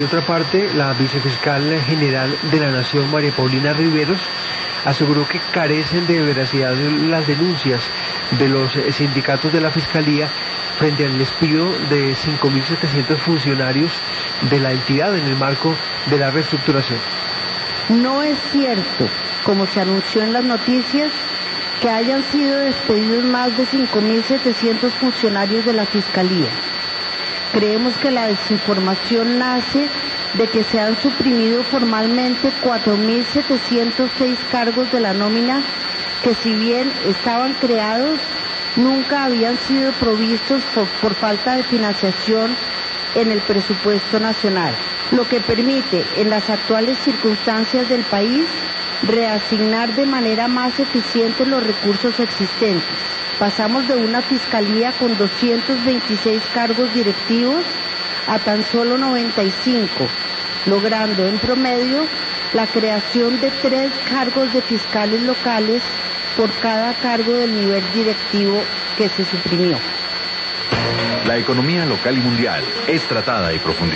Por otra parte, la vicefiscal general de la Nación, María Paulina Riveros, aseguró que carecen de veracidad las denuncias de los sindicatos de la Fiscalía frente al despido de 5.700 funcionarios de la entidad en el marco de la reestructuración. No es cierto, como se anunció en las noticias, que hayan sido despedidos más de 5.700 funcionarios de la Fiscalía. Creemos que la desinformación nace de que se han suprimido formalmente 4.706 cargos de la nómina que, si bien estaban creados, nunca habían sido provistos por falta de financiación en el presupuesto nacional, lo que permite, en las actuales circunstancias del país, reasignar de manera más eficiente los recursos existentes. Pasamos de una fiscalía con 226 cargos directivos a tan solo 95, logrando en promedio la creación de 3 cargos de fiscales locales por cada cargo del nivel directivo que se suprimió. La economía local y mundial es tratada y profundizada.